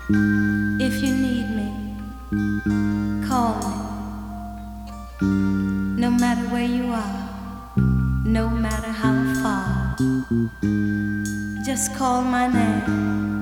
If you need me, call me. No matter where you are, no matter how far, just call my name.